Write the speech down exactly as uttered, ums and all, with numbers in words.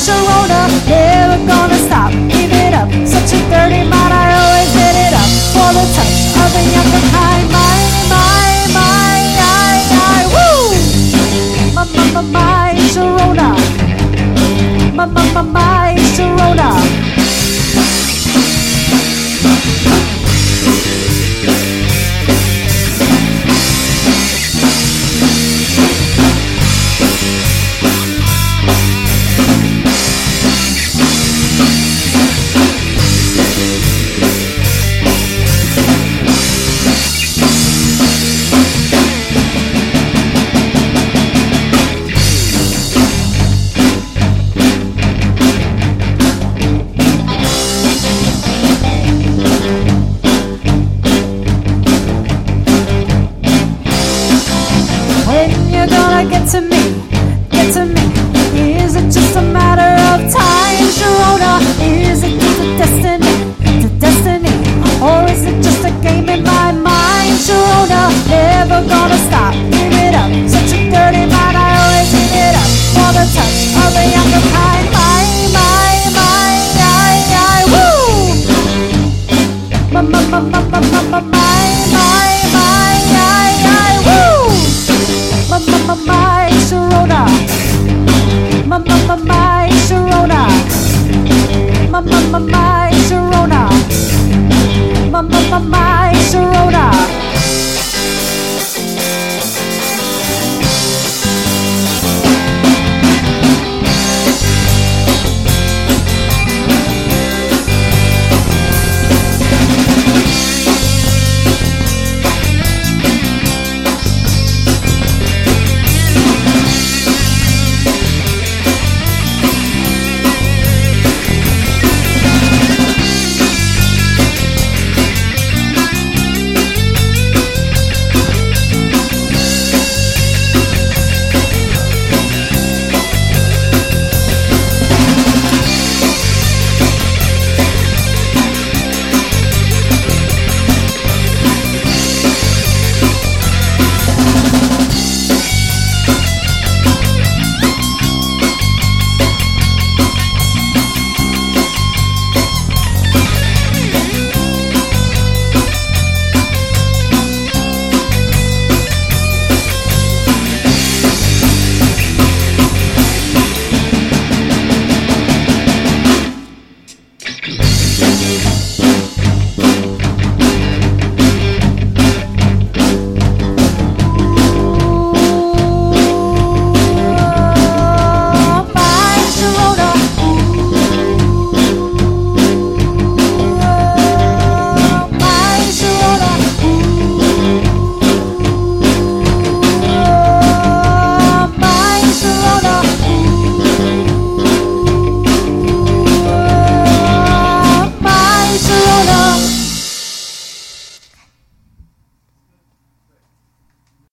Sharona, never gonna stop. Give it up, such a dirty mind. I always hit it up for the touch of a younger kind. My, my, my, I, I, woo! My, my, my, my, Sharona. My, my, my, my, Sharona. Get to me, get to me. Is it just a matter of time, Sharona? Is it just a destiny, to destiny? Or is it just a game in my mind, Sharona? Never gonna stop, give it up. Such a dirty mind, I always give it up for the touch of a younger kind. My, my, my, I, I, woo! My, my, my, my, my, my, my, my, my, I, I, woo! My, my, my, my, Sharona. My, my, my, my, Sharona. My, my, my, my.